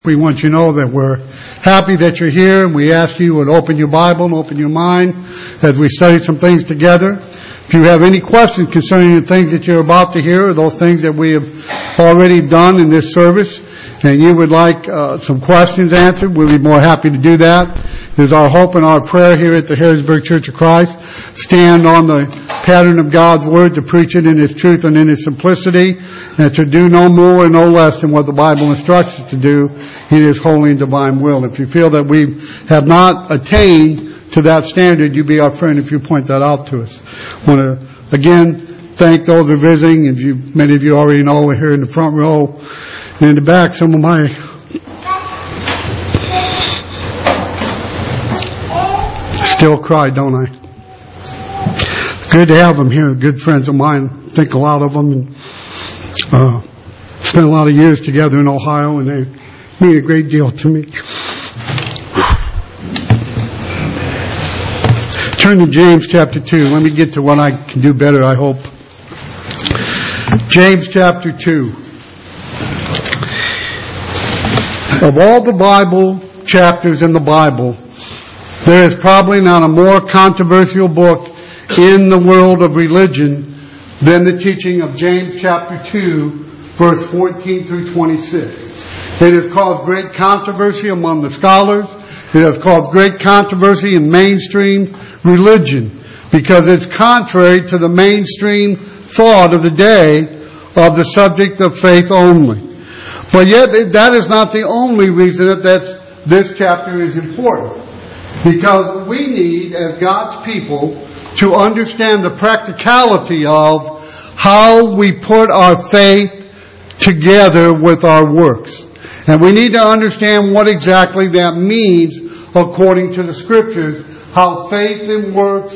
We want you to know that we're happy that you're here, and we ask you to open your Bible and open your mind as we study some things together. If you have any questions concerning the things that you're about to hear, or those things that we have already done in this service, and you would like some questions answered, we'll be more happy to do that. It is our hope and our prayer here at the Harrisburg Church of Christ. Stand on the pattern of God's Word to preach it in His truth and in His simplicity, and to do no more and no less than what the Bible instructs us to do in His holy and divine will. If you feel that we have not attained to that standard, you be our friend if you point that out to us. I want to again thank those who are visiting. Many of you already know we're here in the front row and in the back. Some of my still cry, don't I? Good to have them here. Good friends of mine. I think a lot of them, and spent a lot of years together in Ohio, and they mean a great deal to me. Turn to James chapter 2. Let me get to what I can do better, I hope. James chapter 2. Of all the Bible chapters in the Bible, there is probably not a more controversial book in the world of religion than the teaching of James chapter 2, verse 14 through 26. It has caused great controversy among the scholars. It has caused great controversy in mainstream religion because it's contrary to the mainstream thought of the day of the subject of faith only. But yet that is not the only reason that this chapter is important. Because we need, as God's people, to understand the practicality of how we put our faith together with our works. And we need to understand what exactly that means according to the Scriptures, how faith and works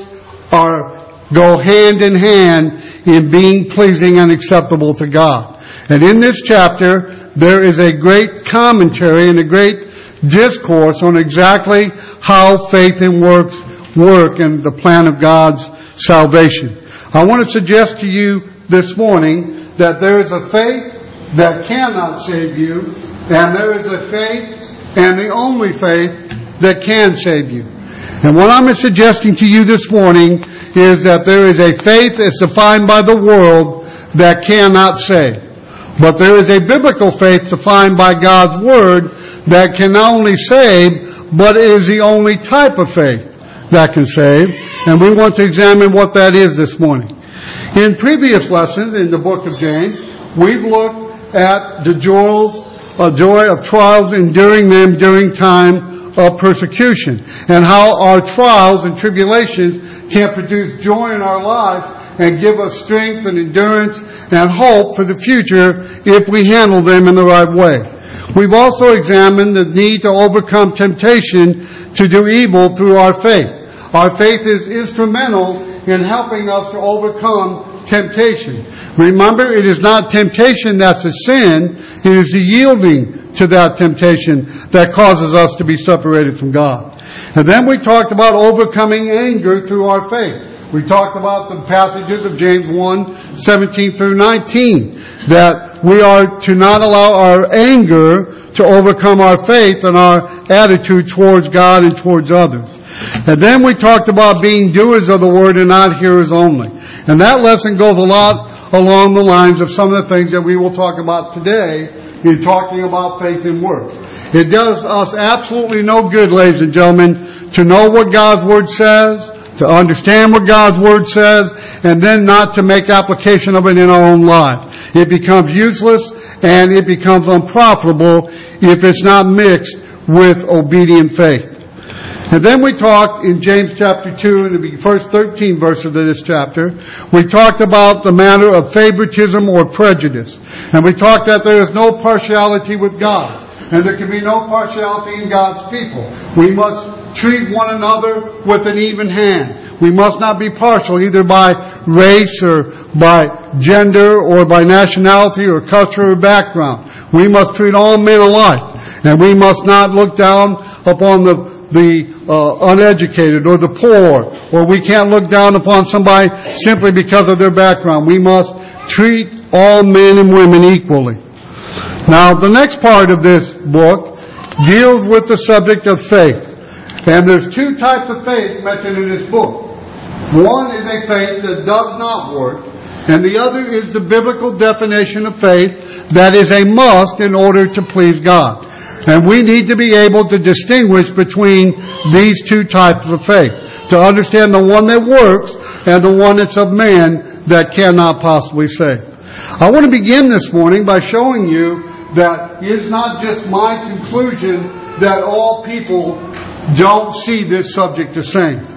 go hand in hand in being pleasing and acceptable to God. And in this chapter, there is a great commentary and a great discourse on exactly how faith and works work in the plan of God's salvation. I want to suggest to you this morning that there is a faith that cannot save you, and there is a faith, and the only faith, that can save you. And what I'm suggesting to you this morning is that there is a faith as defined by the world that cannot save. But there is a biblical faith defined by God's Word that can not only save, but it is the only type of faith that can save. And we want to examine what that is this morning. In previous lessons in the book of James, we've looked at the joy of trials, enduring them during time of persecution, and how our trials and tribulations can produce joy in our life and give us strength and endurance and hope for the future if we handle them in the right way. We've also examined the need to overcome temptation to do evil through our faith. Our faith is instrumental in helping us to overcome temptation. Remember, it is not temptation that's a sin. It is the yielding to that temptation that causes us to be separated from God. And then we talked about overcoming anger through our faith. We talked about the passages of James 1, 17 through 19, that we are to not allow our anger to overcome our faith and our attitude towards God and towards others. And then we talked about being doers of the Word and not hearers only. And that lesson goes a lot along the lines of some of the things that we will talk about today in talking about faith and works. It does us absolutely no good, ladies and gentlemen, to know what God's Word says, to understand what God's Word says, and then not to make application of it in our own life. It becomes useless and it becomes unprofitable if it's not mixed with obedient faith. And then we talked in James chapter 2, in the first 13 verses of this chapter, we talked about the matter of favoritism or prejudice. And we talked that there is no partiality with God. And there can be no partiality in God's people. We must treat one another with an even hand. We must not be partial either by race or by gender or by nationality or culture or background. We must treat all men alike. And we must not look down upon the uneducated or the poor, or we can't look down upon somebody simply because of their background. We must treat all men and women equally. Now, the next part of this book deals with the subject of faith. And there's two types of faith mentioned in this book. One is a faith that does not work, and the other is the biblical definition of faith that is a must in order to please God. And we need to be able to distinguish between these two types of faith, to understand the one that works and the one that's of man that cannot possibly save. I want to begin this morning by showing you that it's not just my conclusion that all people don't see this subject the same.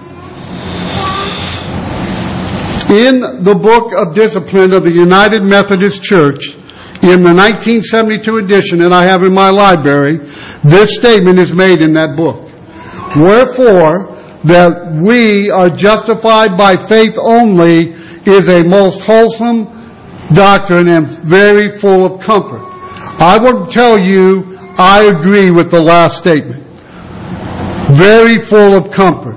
In the Book of Discipline of the United Methodist Church, in the 1972 edition that I have in my library, this statement is made in that book. Wherefore, that we are justified by faith only is a most wholesome doctrine and very full of comfort. I will tell you, I agree with the last statement. Very full of comfort.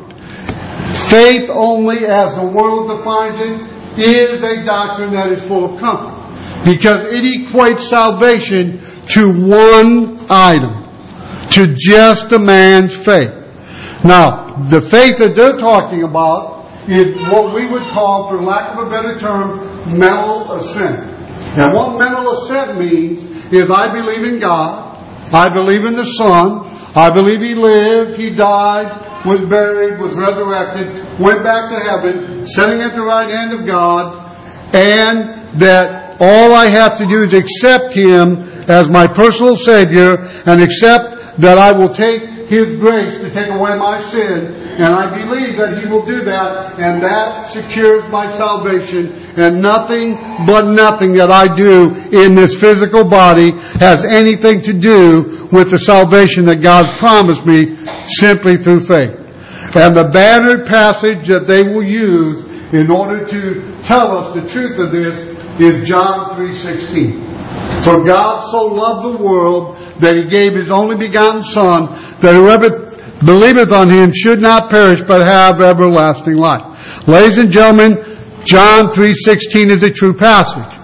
Faith only, as the world defines it, is a doctrine that is full of comfort. Because it equates salvation to one item. To just a man's faith. Now, the faith that they're talking about is what we would call, for lack of a better term, mental assent. And what mental assent means is I believe in God, I believe in the Son, I believe He lived, He died, was buried, was resurrected, went back to heaven, sitting at the right hand of God, and that all I have to do is accept Him as my personal Savior and accept that I will take His grace to take away my sin, and I believe that He will do that, and that secures my salvation, and nothing but nothing that I do in this physical body has anything to do with the salvation that God's promised me simply through faith. And the bannered passage that they will use in order to tell us the truth of this is John 3:16. For God so loved the world that He gave His only begotten Son, that whoever believeth on Him should not perish but have everlasting life. Ladies and gentlemen, John 3:16 is a true passage.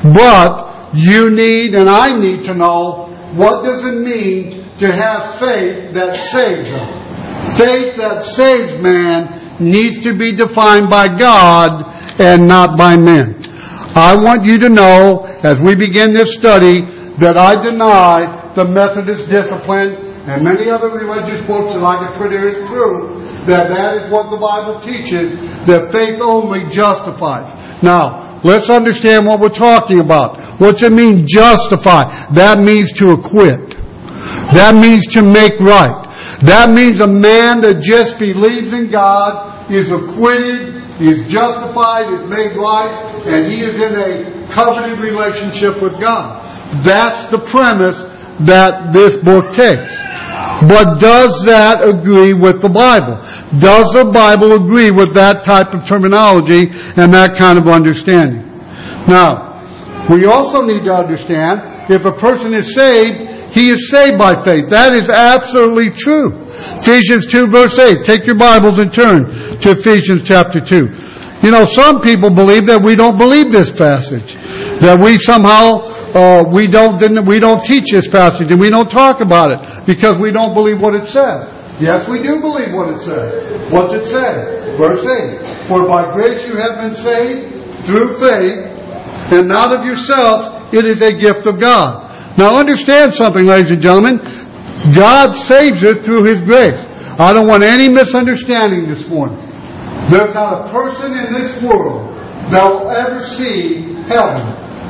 But you need and I need to know, what does it mean to have faith that saves us? Faith that saves man needs to be defined by God and not by men. I want you to know, as we begin this study, that I deny the Methodist discipline and many other religious books that I can put here as proof that that is what the Bible teaches, that faith only justifies. Now, let's understand what we're talking about. What's it mean, justify? That means to acquit. That means to make right. That means a man that just believes in God is acquitted, is justified, is made right, and he is in a covenant relationship with God. That's the premise that this book takes. But does that agree with the Bible? Does the Bible agree with that type of terminology and that kind of understanding? Now, we also need to understand, if a person is saved, he is saved by faith. That is absolutely true. Ephesians 2 verse 8. Take your Bibles and turn to Ephesians chapter 2. You know, some people believe that we don't believe this passage. That we somehow, we don't teach this passage and we don't talk about it because we don't believe what it says. Yes, we do believe what it says. What's it say? Verse 8. For by grace you have been saved through faith, and not of yourselves, it is a gift of God. Now understand something, ladies and gentlemen. God saves us through His grace. I don't want any misunderstanding this morning. There's not a person in this world that will ever see heaven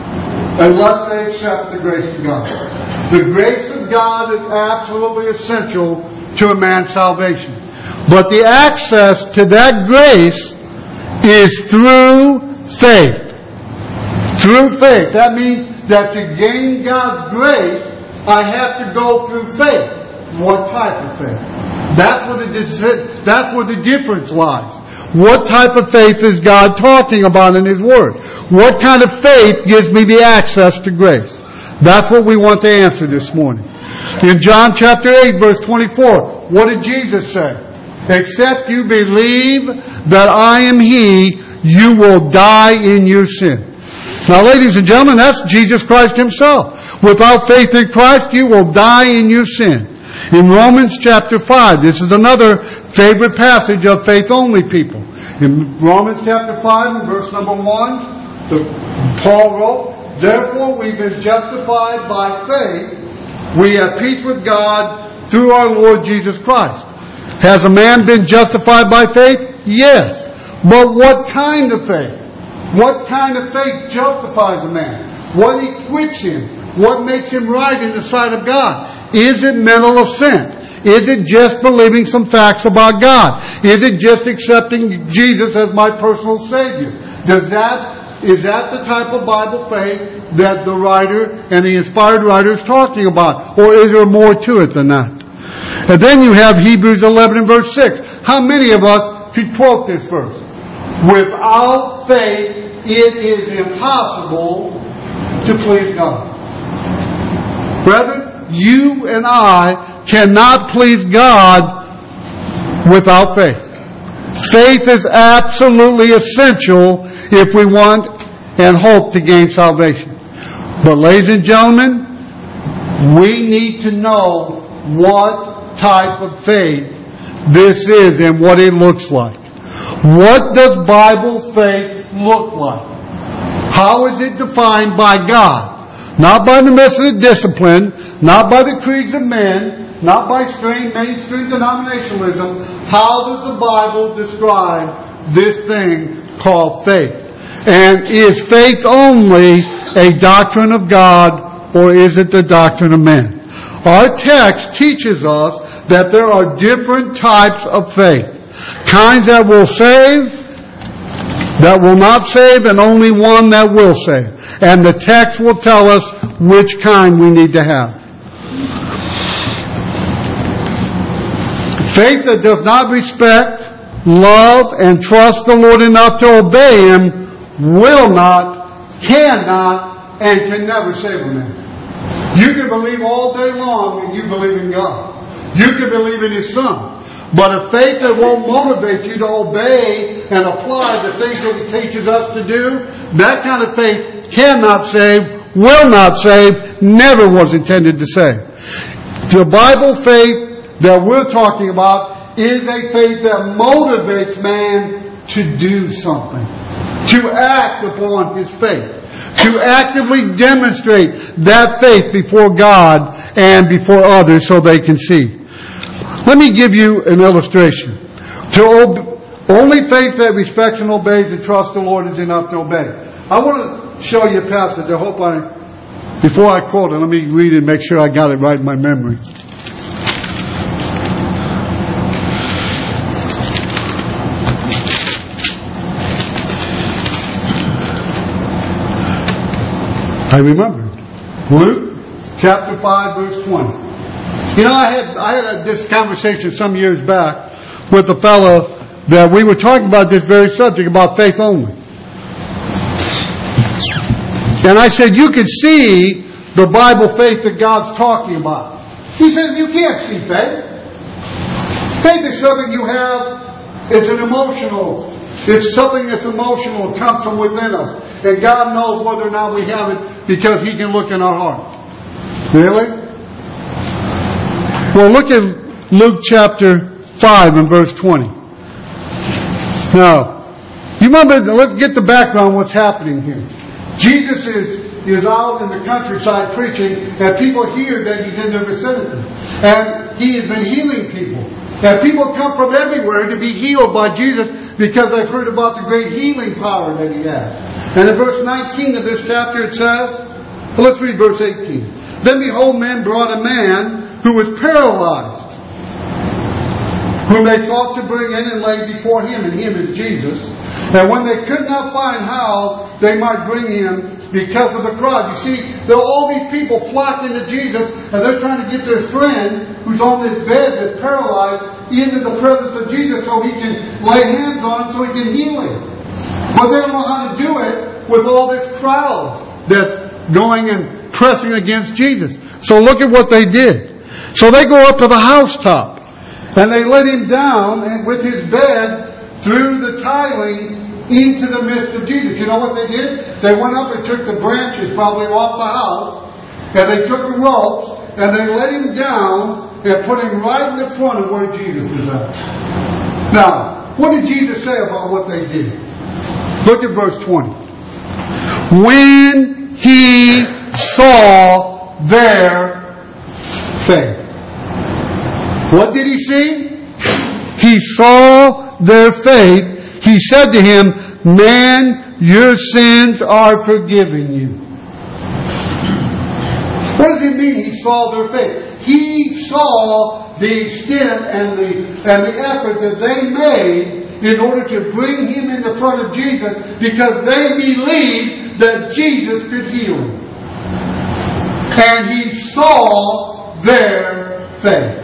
unless they accept the grace of God. The grace of God is absolutely essential to a man's salvation. But the access to that grace is through faith. Through faith. That means that to gain God's grace, I have to go through faith. What type of faith? That's where the difference lies. What type of faith is God talking about in His Word? What kind of faith gives me the access to grace? That's what we want to answer this morning. In John chapter 8 verse 24, what did Jesus say? Except you believe that I am He, you will die in your sin. Now, ladies and gentlemen, that's Jesus Christ Himself. Without faith in Christ, you will die in your sin. In Romans chapter 5, this is another favorite passage of faith-only people. In Romans chapter 5 and verse number 1, Paul wrote, "Therefore we've been justified by faith. We have peace with God through our Lord Jesus Christ." Has a man been justified by faith? Yes. But what kind of faith? What kind of faith justifies a man? What equips him? What makes him right in the sight of God? Is it mental assent? Is it just believing some facts about God? Is it just accepting Jesus as my personal Savior? Is that the type of Bible faith that the writer and the inspired writer is talking about? Or is there more to it than that? And then you have Hebrews 11 and verse 6. How many of us could quote this verse? Without faith, it is impossible to please God. Brethren, you and I cannot please God without faith. Faith is absolutely essential if we want and hope to gain salvation. But ladies and gentlemen, we need to know what type of faith this is and what it looks like. What does Bible faith look like? How is it defined by God? Not by the Methodist discipline, not by the creeds of men, not by mainstream denominationalism. How does the Bible describe this thing called faith? And is faith only a doctrine of God, or is it the doctrine of men? Our text teaches us that there are different types of faith. Kinds that will save, that will not save, and only one that will save. And the text will tell us which kind we need to have. Faith that does not respect, love, and trust the Lord enough to obey Him will not, cannot, and can never save a man. You can believe all day long and you believe in God. You can believe in His Son. But a faith that won't motivate you to obey and apply the things that He teaches us to do, that kind of faith cannot save, will not save, never was intended to save. The Bible faith that we're talking about is a faith that motivates man to do something, to act upon his faith, to actively demonstrate that faith before God and before others so they can see. Let me give you an illustration. Only faith that respects and obeys and trusts the Lord is enough to obey. I want to show you a passage. Before I quote it, let me read it and make sure I got it right in my memory. I remember. Luke chapter 5 verse 20. You know, I had this conversation some years back with a fellow that we were talking about this very subject, about faith only. And I said, you can see the Bible faith that God's talking about. He says, you can't see faith. Faith is something you have, it's something that's emotional, it comes from within us. And God knows whether or not we have it because He can look in our heart. Really? Well, look at Luke chapter 5 and verse 20. Now, you remember, let's get the background what's happening here. Jesus is out in the countryside preaching, and people hear that He's in their vicinity. And He has been healing people. And people come from everywhere to be healed by Jesus because they've heard about the great healing power that He has. And in verse 19 of this chapter it says, well, let's read verse 18. Then behold, men brought a man who was paralyzed, whom they sought to bring in and lay before Him, and Him is Jesus. And when they could not find how they might bring Him because of the crowd. You see, there are all these people flocking to Jesus, and they're trying to get their friend who's on this bed that's paralyzed into the presence of Jesus so He can lay hands on him so He can heal him. But they don't know how to do it with all this crowd that's going and pressing against Jesus. So look at what they did. So they go up to the housetop, and they let Him down and with His bed through the tiling into the midst of Jesus. You know what they did? They went up and took the branches probably off the house, and they took the ropes, and they let him down and put him right in the front of where Jesus was at. Now, what did Jesus say about what they did? Look at verse 20. When he saw their faith. What did he see? He saw their faith. He said to him, man, your sins are forgiven you. What does it mean he saw their faith? He saw the extent and the effort that they made in order to bring him in the front of Jesus because they believed that Jesus could heal him. And he saw their faith.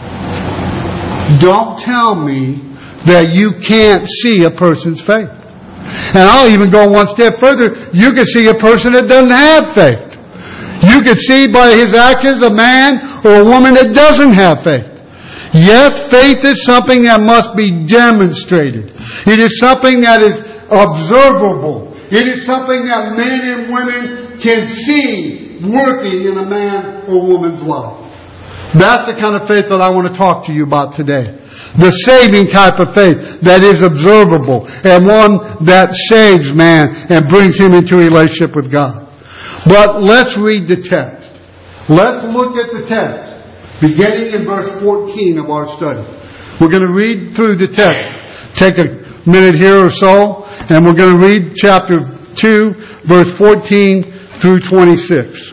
Don't tell me that you can't see a person's faith. And I'll even go one step further. You can see a person that doesn't have faith. You can see by his actions a man or a woman that doesn't have faith. Yes, faith is something that must be demonstrated. It is something that is observable. It is something that men and women can see working in a man or woman's life. That's the kind of faith that I want to talk to you about today. The saving type of faith that is observable and one that saves man and brings him into a relationship with God. But let's read the text. Let's look at the text, beginning in verse 14 of our study. We're going to read through the text. Take a minute here or so, and we're going to read chapter 2, verse 14 through 26.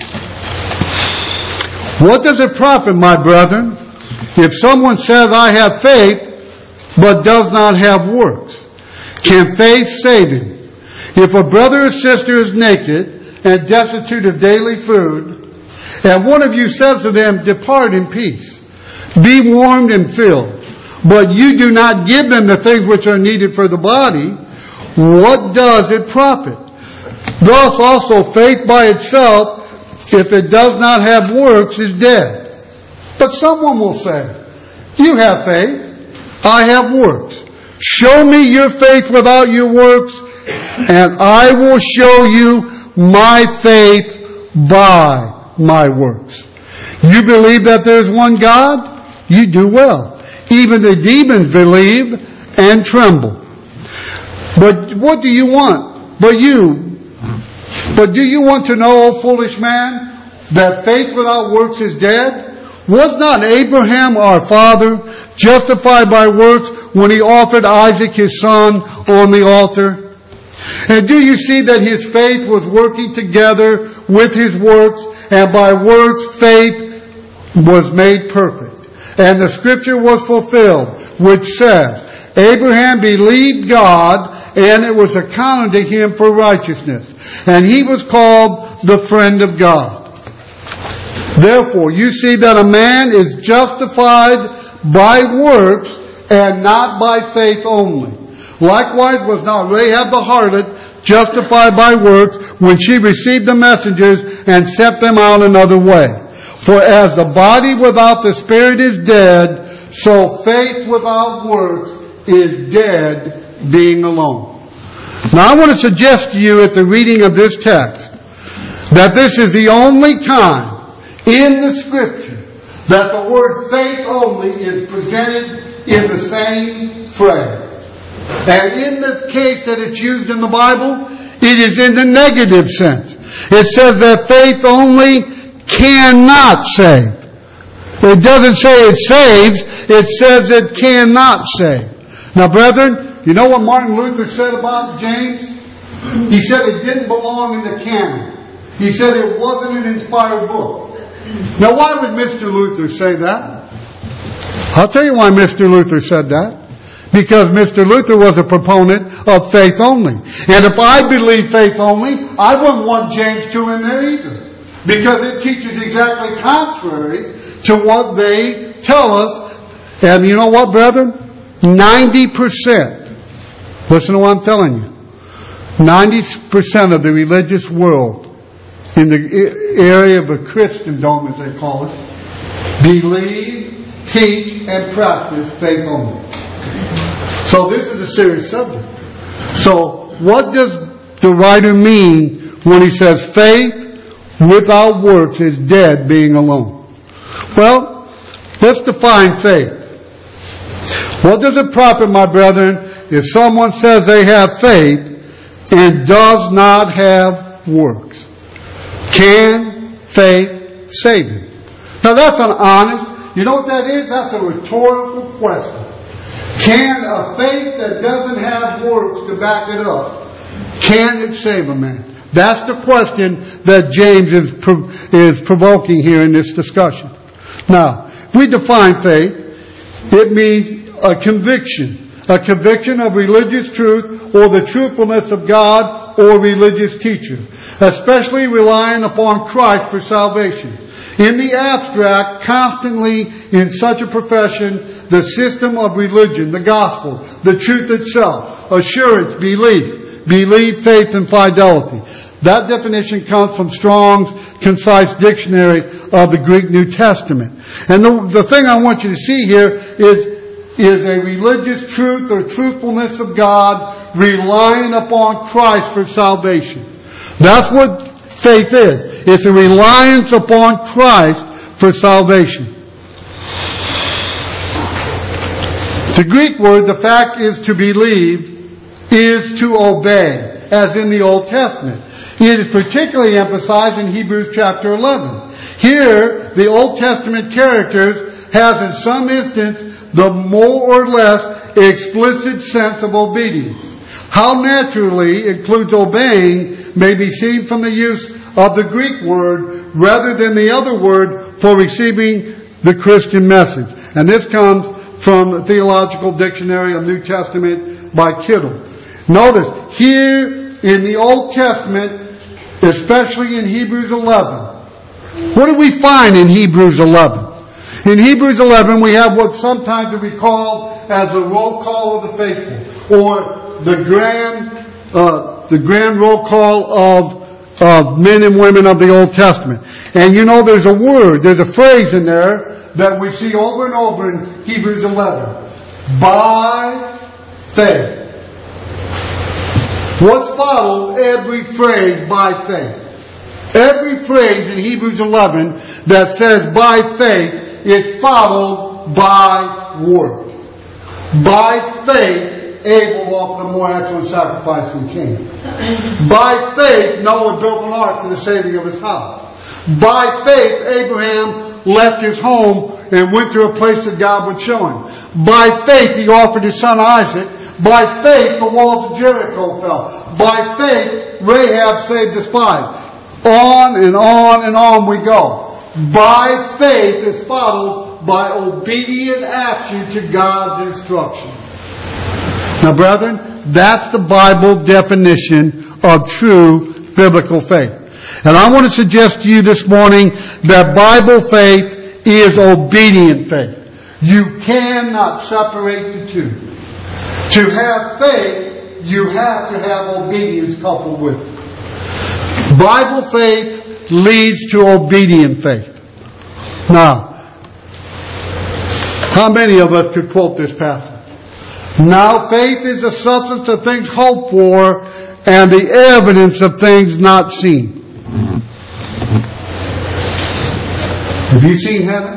What does it profit, my brethren, if someone says, I have faith, but does not have works? Can faith save him? If a brother or sister is naked and destitute of daily food, and one of you says to them, depart in peace, be warmed and filled, but you do not give them the things which are needed for the body, what does it profit? Thus also faith by itself, if it does not have works, is dead. But someone will say, you have faith, I have works. Show me your faith without your works, and I will show you my faith by my works. You believe that there is one God? You do well. Even the demons believe and tremble. But what do you want? But do you want to know, O foolish man, that faith without works is dead? Was not Abraham our father justified by works when he offered Isaac his son on the altar? And do you see that his faith was working together with his works, and by works faith was made perfect? And the scripture was fulfilled, which says, Abraham believed God, and it was accounted to him for righteousness. And he was called the friend of God. Therefore, you see that a man is justified by works and not by faith only. Likewise was not Rahab the harlot justified by works when she received the messengers and sent them out another way. For as the body without the spirit is dead, so faith without works is dead, being alone. Now I want to suggest to you at the reading of this text that this is the only time in the Scripture that the word faith only is presented in the same phrase. And in the case that it's used in the Bible, it is in the negative sense. It says that faith only cannot save. It doesn't say it saves, it says it cannot save. Now brethren, you know what Martin Luther said about James? He said it didn't belong in the canon. He said it wasn't an inspired book. Now why would Mr. Luther say that? I'll tell you why Mr. Luther said that. Because Mr. Luther was a proponent of faith only. And if I believe faith only, I wouldn't want James 2 in there either. Because it teaches exactly contrary to what they tell us. And you know what, brethren? 90%. Listen to what I'm telling you. 90% of the religious world in the area of a Christendom, as they call it, believe, teach, and practice faith only. So this is a serious subject. So what does the writer mean when he says faith without works is dead, being alone? Well, let's define faith. What does it profit, my brethren, if someone says they have faith and does not have works? Can faith save him? Now that's an honest, you know what that is? That's a rhetorical question. Can a faith that doesn't have works to back it up, can it save a man? That's the question that James is provoking here in this discussion. Now, if we define faith, it means a conviction of religious truth or the truthfulness of God or religious teacher, especially relying upon Christ for salvation. In the abstract, constantly in such a profession, the system of religion, the gospel, the truth itself, assurance, belief, faith, and fidelity. That definition comes from Strong's Concise Dictionary of the Greek New Testament. And the thing I want you to see here is a religious truth or truthfulness of God relying upon Christ for salvation. That's what faith is. It's a reliance upon Christ for salvation. The Greek word, the fact is to believe, is to obey, as in the Old Testament. It is particularly emphasized in Hebrews chapter 11. Here, the Old Testament characters has in some instance the more or less explicit sense of obedience. How naturally includes obeying may be seen from the use of the Greek word rather than the other word for receiving the Christian message. And this comes from the Theological Dictionary of New Testament by Kittle. Notice, here in the Old Testament, especially in Hebrews 11, what do we find in Hebrews 11? In Hebrews 11, we have what sometimes we call as a roll call of the faithful, or the grand roll call of men and women of the Old Testament. And you know there's a phrase in there that we see over and over in Hebrews 11. By faith. What's followed every phrase by faith? Every phrase in Hebrews 11 that says by faith, it's followed by work. By faith, Abel offered a more excellent sacrifice than Cain. By faith, Noah built an ark to the saving of his house. By faith, Abraham left his home and went to a place that God would show him. By faith, he offered his son Isaac. By faith, the walls of Jericho fell. By faith, Rahab saved the spies. On and on and on we go. By faith is followed by obedient action to God's instruction. Now, brethren, that's the Bible definition of true biblical faith. And I want to suggest to you this morning that Bible faith is obedient faith. You cannot separate the two. To have faith, you have to have obedience coupled with it. Bible faith leads to obedient faith. Now, how many of us could quote this passage? Now faith is the substance of things hoped for and the evidence of things not seen. Have you seen heaven?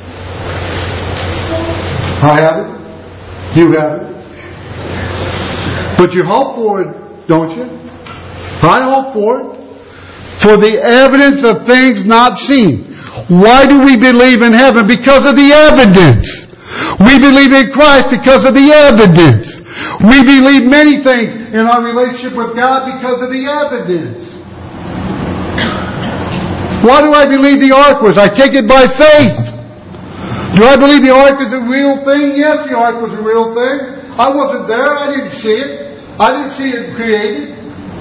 I haven't. You haven't. But you hope for it, don't you? I hope for it. For the evidence of things not seen. Why do we believe in heaven? Because of the evidence. We believe in Christ because of the evidence. We believe many things in our relationship with God because of the evidence. Why do I believe the ark was? I take it by faith. Do I believe the ark is a real thing? Yes, the ark was a real thing. I wasn't there. I didn't see it. I didn't see it created.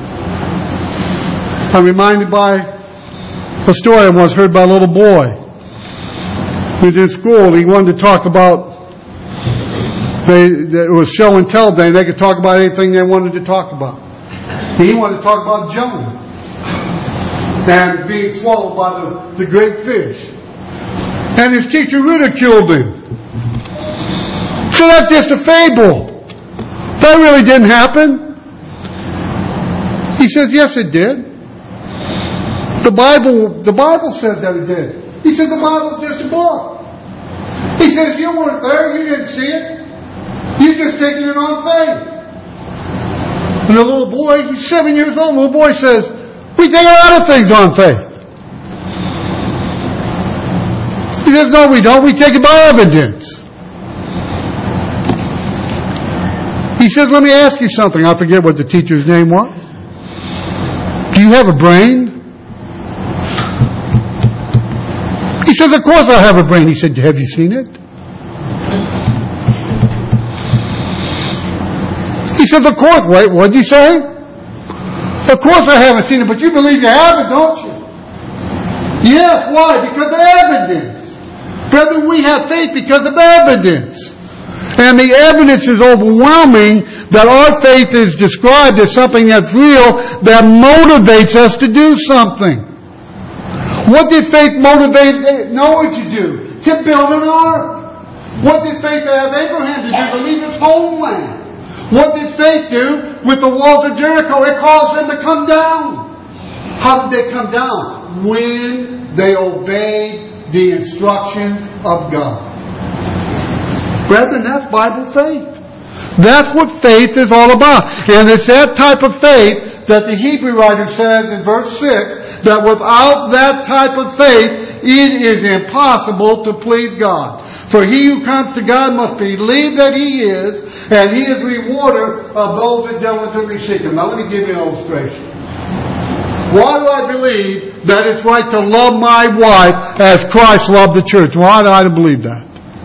I'm reminded by a story I once heard by a little boy. He was in school. He wanted to talk about, it was show and tell day. They could talk about anything they wanted to talk about. He wanted to talk about Jonah and being swallowed by the great fish. And his teacher ridiculed him. So that's just a fable. That really didn't happen. He says, yes, it did. The Bible says that it did. He said, the Bible's just a book. He said, if you weren't there, you didn't see it. You're just taking it on faith. And the little boy, he's 7 years old, the little boy says, we take a lot of things on faith. He says, no, we don't. We take it by evidence. He says, let me ask you something. I forget what the teacher's name was. Do you have a brain? He says, of course I have a brain. He said, have you seen it? He says, of course. Wait, what did you say? Of course I haven't seen it, but you believe you have it, don't you? Yes, why? Because of evidence. Brethren, we have faith because of evidence. And the evidence is overwhelming that our faith is described as something that's real, that motivates us to do something. What did faith motivate Noah to do? To build an ark. What did faith have Abraham to do? To leave his homeland. What did faith do with the walls of Jericho? It caused them to come down. How did they come down? When they obeyed the instructions of God. Brethren, that's Bible faith. That's what faith is all about. And it's that type of faith that the Hebrew writer says in verse 6, that without that type of faith, it is impossible to please God. For he who comes to God must believe that He is, and He is rewarder of those that diligently seek Him. Now let me give you an illustration. Why do I believe that it's right to love my wife as Christ loved the church? Why do I believe that?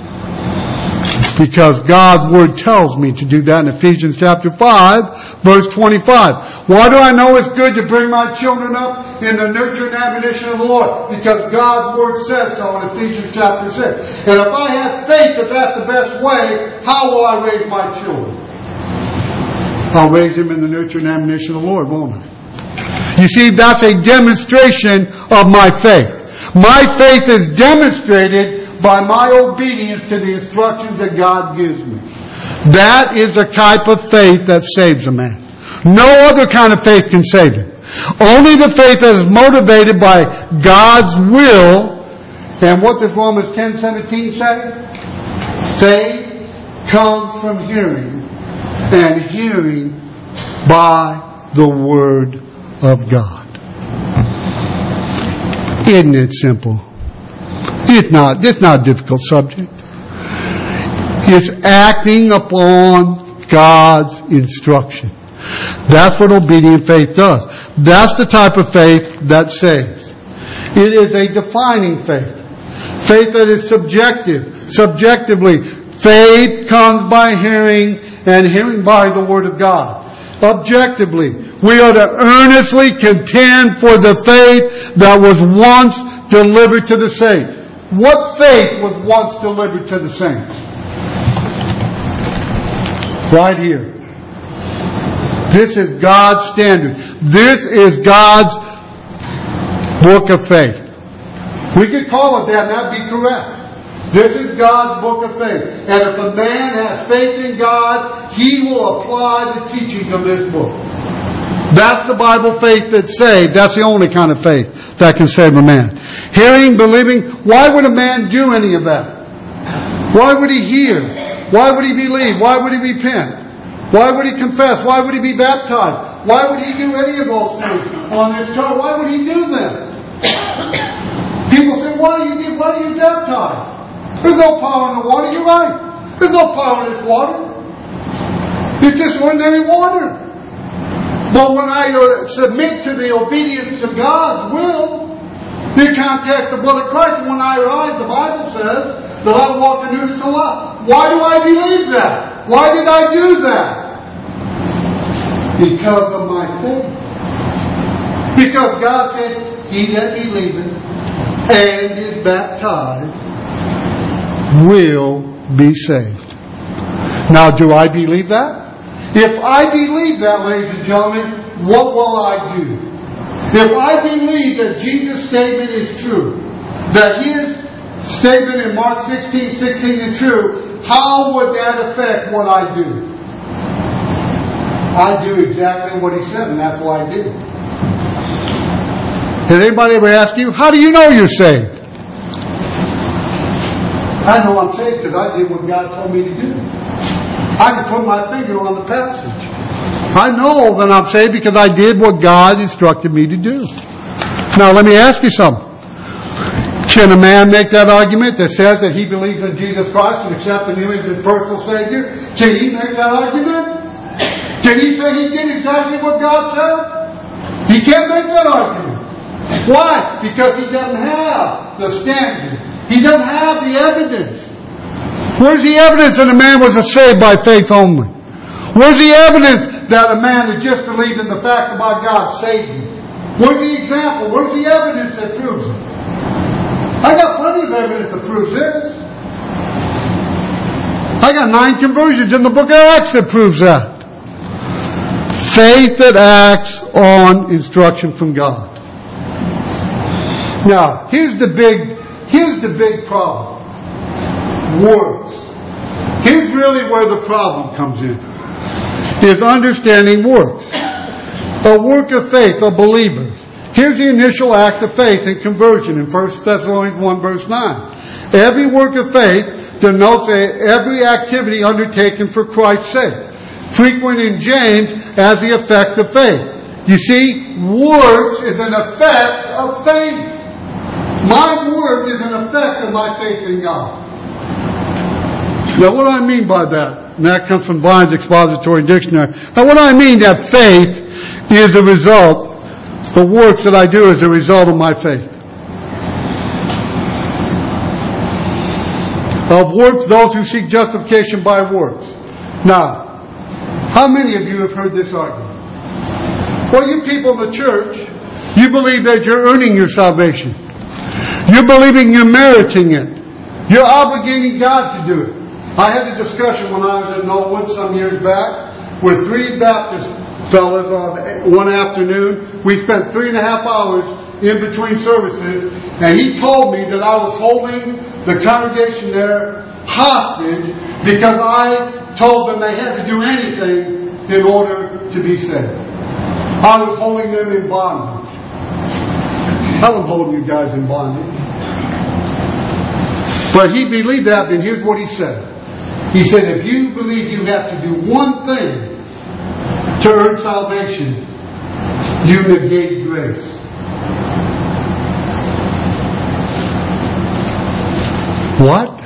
Because God's Word tells me to do that in Ephesians chapter 5, verse 25. Why do I know it's good to bring my children up in the nurture and admonition of the Lord? Because God's Word says so in Ephesians chapter 6. And if I have faith that that's the best way, how will I raise my children? I'll raise them in the nurture and admonition of the Lord, won't I? You see, that's a demonstration of my faith. My faith is demonstrated by my obedience to the instructions that God gives me. That is a type of faith that saves a man. No other kind of faith can save him. Only the faith that is motivated by God's will. And what does Romans 10:17 say? Faith comes from hearing, and hearing by the Word of God. Isn't it simple? It's not a difficult subject. It's acting upon God's instruction. That's what obedient faith does. That's the type of faith that saves. It is a defining faith. Faith that is subjective. Subjectively, faith comes by hearing, and hearing by the Word of God. Objectively, we are to earnestly contend for the faith that was once delivered to the saints. What faith was once delivered to the saints? Right here. This is God's standard. This is God's book of faith. We could call it that and that'd be correct. This is God's book of faith. And if a man has faith in God, he will apply the teachings of this book. That's the Bible faith that saves. That's the only kind of faith that can save a man. Hearing, believing. Why would a man do any of that? Why would he hear? Why would he believe? Why would he repent? Why would he confess? Why would he be baptized? Why would he do any of those things on this chart? Why would he do them? People say, why do you baptize? There's no power in the water. You're right. There's no power in this water. It's just ordinary water. But when I submit to the obedience of God's will, in context the blood of Christ, and when I arise, the Bible says that I walk in newness of life. Why do I believe that? Why did I do that? Because of my faith. Because God said, he that believeth and is baptized will be saved. Now, do I believe that? If I believe that, ladies and gentlemen, what will I do? If I believe that Jesus' statement is true, that his statement in Mark 16:16 is true, how would that affect what I do? I do exactly what he said, and that's what I did. Has anybody ever asked you, how do you know you're saved? I know I'm saved because I did what God told me to do. I can put my finger on the passage. I know that I'm saved because I did what God instructed me to do. Now let me ask you something. Can a man make that argument that says that he believes in Jesus Christ and accepts Him as his personal Savior? Can he make that argument? Can he say he did exactly what God said? He can't make that argument. Why? Because he doesn't have the standard. He doesn't have the evidence. Where's the evidence that a man was saved by faith only? Where's the evidence that a man that just believed in the fact about God saved him? Where's the example? Where's the evidence that proves it? I got plenty of evidence that proves this. I got 9 conversions in the book of Acts that proves that. Faith that acts on instruction from God. Now, here's the big problem. Works. Here's really where the problem comes in. Is understanding works. A work of faith of believers. Here's the initial act of faith in conversion in 1 Thessalonians 1 verse 9. Every work of faith denotes every activity undertaken for Christ's sake. Frequent in James as the effect of faith. You see, works is an effect of faith. My work is an effect of my faith in God. Now what do I mean by that? And that comes from Vine's Expository Dictionary. Now what do I mean that faith is a result, the works that I do is a result of my faith? Of works, those who seek justification by works. Now, how many of you have heard this argument? Well, you people in the church, you believe that you're earning your salvation. You're believing you're meriting it. You're obligating God to do it. I had a discussion when I was in Norwood some years back with 3 Baptist fellas on one afternoon. We spent 3.5 hours in between services, and he told me that I was holding the congregation there hostage because I told them they had to do anything in order to be saved. I was holding them in bondage. I wasn't holding you guys in bondage. But he believed that, and here's what he said. He said, if you believe you have to do one thing to earn salvation, you negate grace. What?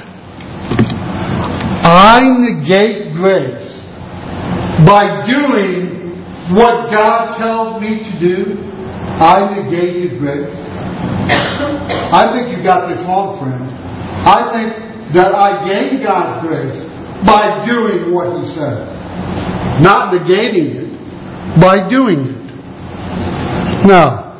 I negate grace by doing what God tells me to do. I negate His grace. I think you got this wrong, friend. I think that I gain God's grace by doing what He said. Not negating it, by doing it. Now,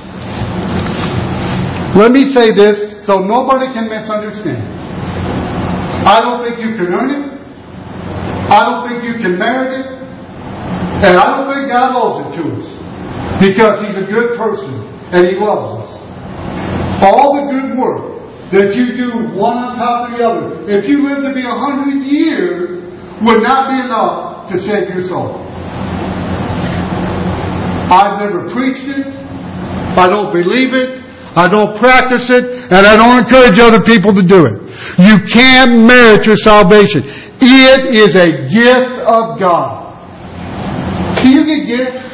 let me say this so nobody can misunderstand. I don't think you can earn it. I don't think you can merit it. And I don't think God owes it to us. Because He's a good person and He loves us. All the good work that you do one on top of the other, if you live to be 100 years, would not be enough to save your soul. I've never preached it. I don't believe it. I don't practice it. And I don't encourage other people to do it. You can't merit your salvation. It is a gift of God. Do you get gifts?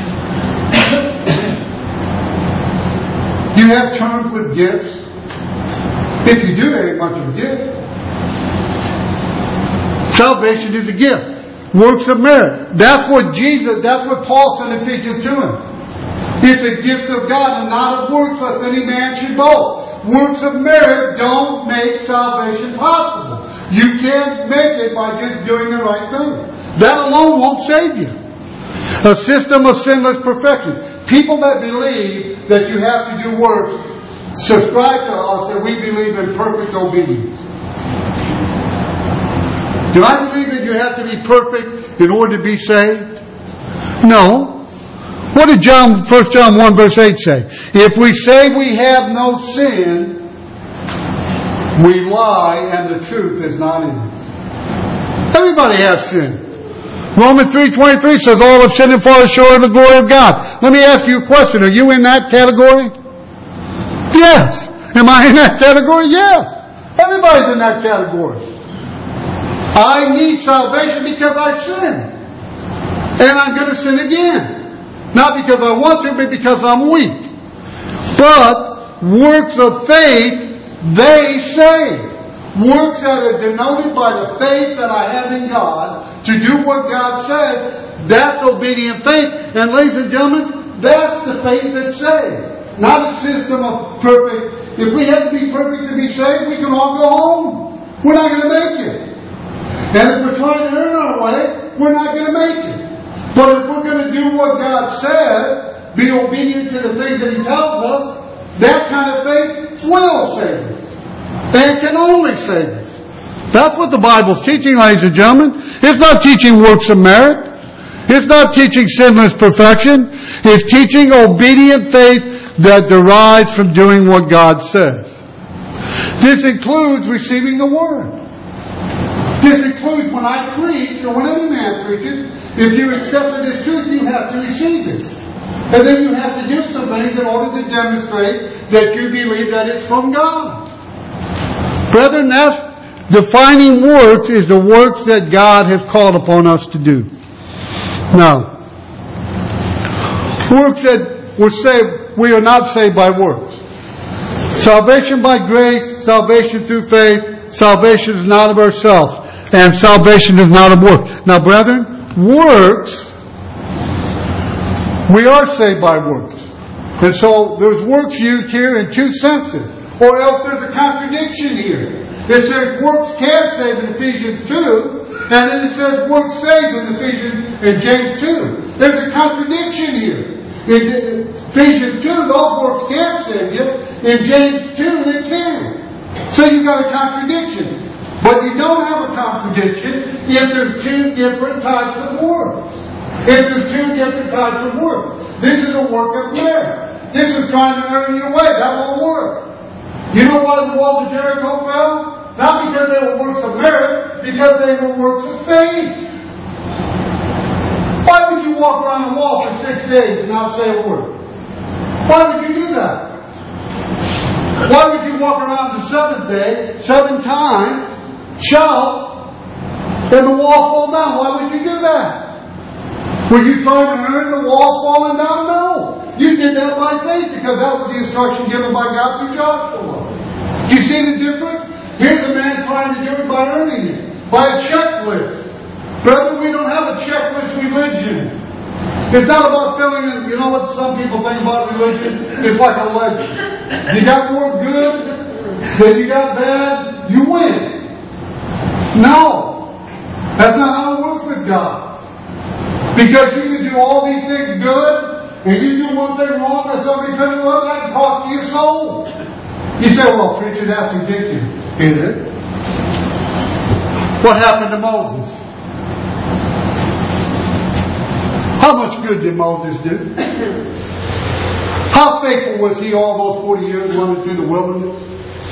You have terms with gifts. If you do, it ain't much of a gift. Salvation is a gift. Works of merit. That's what Paul said and teaches to him. It's a gift of God and not of works, lest any man should boast. Works of merit don't make salvation possible. You can't make it by just doing the right thing. That alone won't save you. A system of sinless perfection. People that believe that you have to do works subscribe to us that we believe in perfect obedience. Do I believe that you have to be perfect in order to be saved? No. What did 1 John 1 verse 8 say? If we say we have no sin, we lie and the truth is not in us. Everybody has sin. Romans 3:23 says all have sinned and fallen short of the glory of God. Let me ask you a question. Are you in that category? Yes. Am I in that category? Yes. Everybody's in that category. I need salvation because I sin. And I'm going to sin again. Not because I want to, but because I'm weak. But works of faith, they save. Works that are denoted by the faith that I have in God to do what God said, that's obedient faith. And ladies and gentlemen, that's the faith that saves. Not a system of perfect. If we had to be perfect to be saved, we can all go home. We're not going to make it. And if we're trying to earn our way, we're not going to make it. But if we're going to do what God said, be obedient to the things that He tells us, that kind of faith will save us. And can only save us. That's what the Bible's teaching, ladies and gentlemen. It's not teaching works of merit. It's not teaching sinless perfection. It's teaching obedient faith that derives from doing what God says. This includes receiving the Word. This includes when I preach, or when any man preaches, if you accept it as truth, you have to receive it. And then you have to do some things in order to demonstrate that you believe that it's from God. Brethren, that's defining works is the works that God has called upon us to do. Now, works that we're saved, we are not saved by works. Salvation by grace, salvation through faith, salvation is not of ourselves, and salvation is not of works. Now, brethren, works, we are saved by works. And so there's works used here in two senses. Or else there's a contradiction here. It says works can save in Ephesians 2, and then it says works save in James 2. There's a contradiction here. In Ephesians 2, those works can't save you. In James 2, they can. So you've got a contradiction. But you don't have a contradiction if there's two different types of works. If there's two different types of work. This is a work of merit. This is trying to earn your way. That won't work. You know why the walls of Jericho fell? Not because they were works of merit, because they were works of faith. Why would you walk around the wall for 6 days and not say a word? Why would you do that? Why would you walk around the seventh day, 7 times, shout, and the wall fall down? Why would you do that? Were you trying to earn the walls falling down? No. You did that by faith because that was the instruction given by God through Joshua. You see the difference? Here's a man trying to do it by earning it, by a checklist. Brother, we don't have a checklist religion. It's not about filling in. You know what some people think about religion? It's like a legend. You got more good than you got bad, you win. No. That's not how it works with God. Because you can do all these things good, and you do one thing wrong, and somebody comes up, that can cost you your soul. You say, well, preacher, that's ridiculous. Is it? What happened to Moses? How much good did Moses do? How faithful was he all those 40 years running through the wilderness?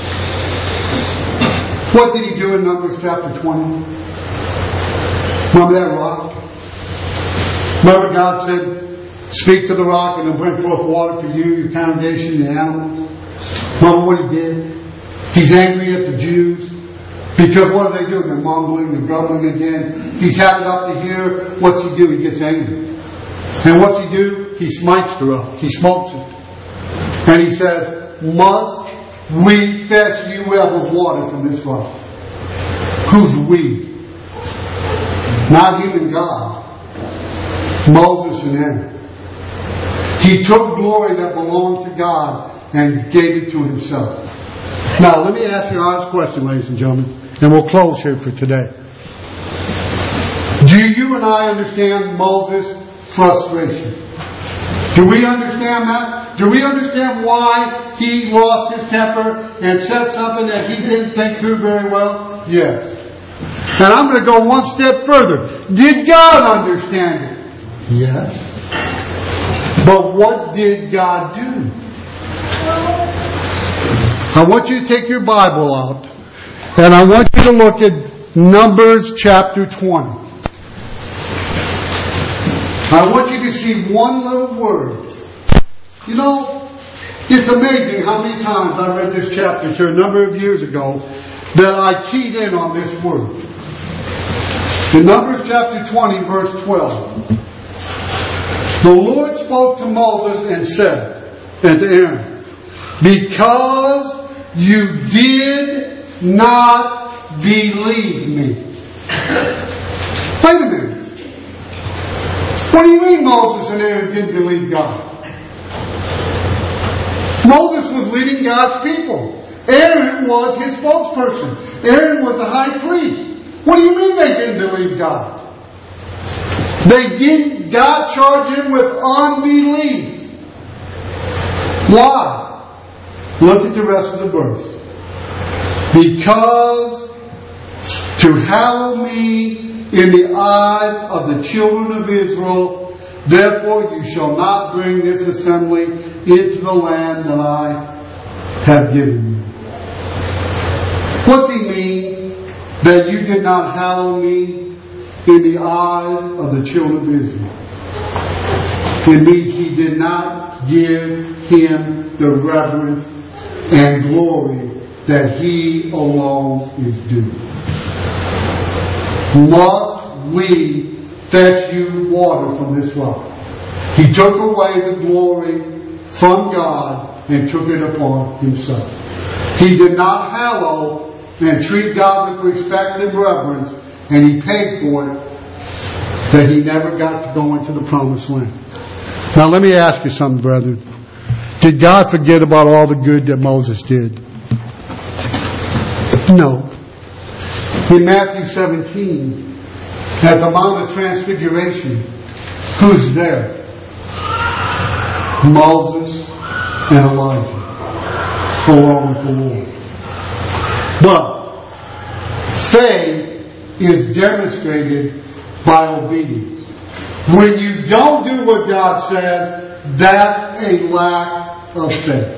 What did he do in Numbers chapter 20? Remember that rock? Remember God said, speak to the rock and it'll bring forth water for you, your congregation, the animals. Remember what he did? He's angry at the Jews. Because what are they doing? They're mumbling, they're grumbling again. He's had it up to here. What's he do? He gets angry. And what's he do? He smites the rock. He smokes it. And he says, must we fetch you well with water from this rock? Who's we? Not even God. Moses and Aaron. He took glory that belonged to God and gave it to himself. Now, let me ask you an honest question, ladies and gentlemen, and we'll close here for today. Do you and I understand Moses' frustration? Do we understand that? Do we understand why he lost his temper and said something that he didn't think through very well? Yes. And I'm going to go one step further. Did God understand it? Yes. But what did God do? I want you to take your Bible out and I want you to look at Numbers chapter 20. I want you to see one little word. You know, It's amazing how many times I read this chapter to a number of years ago that I keyed in on this word. In Numbers chapter 20, verse 12, the Lord spoke to Moses and said, and to Aaron, because you did not believe me. Wait a minute. What do you mean Moses and Aaron didn't believe God? Moses was leading God's people. Aaron was his spokesperson. Aaron was the high priest. What do you mean they didn't believe God? God charged him with unbelief. Why? Look at the rest of the verse. Because to hallow me in the eyes of the children of Israel, therefore you shall not bring this assembly into the land that I have given you. What's he mean that you did not hallow me in the eyes of the children of Israel? It means he did not give him the reverence and glory that he alone is due. Must we fetch you water from this rock? He took away the glory from God and took it upon himself. He did not hallow and treat God with respect and reverence, and he paid for it, that he never got to go into the promised land. Now let me ask you something, brethren. Did God forget about all the good that Moses did? No. In Matthew 17, at the Mount of Transfiguration, who's there? Moses and Elijah, along with the Lord. But faith is demonstrated by obedience. When you don't do what God says, that's a lack of faith.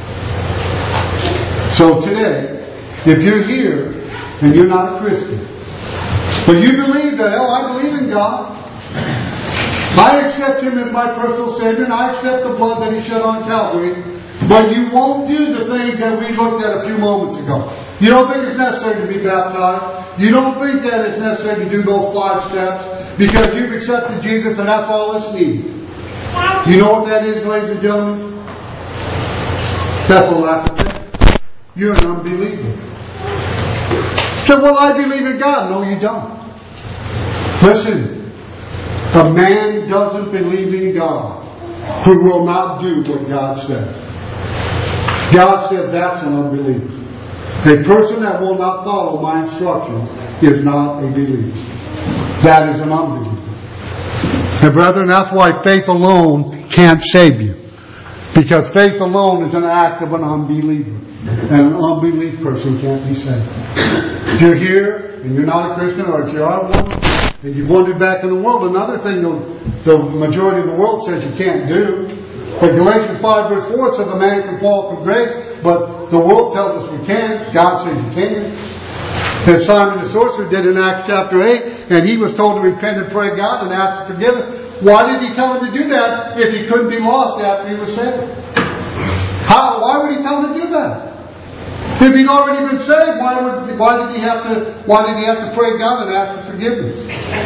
So today, if you're here and you're not a Christian, but you believe that, I believe in God, I accept Him as my personal Savior, and I accept the blood that He shed on Calvary, but you won't do the things that we looked at a few moments ago. You don't think it's necessary to be baptized. You don't think that it's necessary to do those 5 steps because you've accepted Jesus and that's all that's needed. You know what that is, ladies and gentlemen? That's a lack of faith. You're an unbeliever. So, well, I believe in God. No, you don't. Listen, a man doesn't believe in God who will not do what God says. God said that's an unbeliever. A person that will not follow my instructions is not a believer. That is an unbeliever. And brethren, that's why faith alone can't save you. Because faith alone is an act of an unbeliever. And an unbelief person can't be saved. If you're here and you're not a Christian, or if you are one, and you've wandered back in the world, another thing the majority of the world says you can't do. But Galatians 5 verse 4 says a man can fall from grace, but the world tells us we can't. God says you can. And Simon the sorcerer did in Acts chapter 8, and he was told to repent and pray God and ask for forgiveness. Why did he tell him to do that if he couldn't be lost after he was saved? Why would he tell him to do that? If he'd already been saved, why did he have to pray God and ask for forgiveness?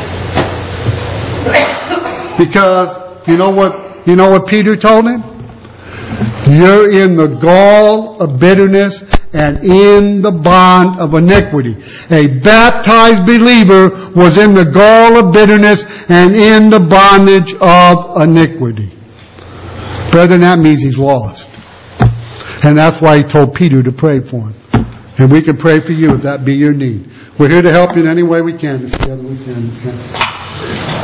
Because you know what Peter told him? You're in the gall of bitterness and in the bond of iniquity. A baptized believer was in the gall of bitterness and in the bondage of iniquity. Brethren, that means he's lost. And that's why he told Peter to pray for him. And we can pray for you if that be your need. We're here to help you in any way we can. Together we can.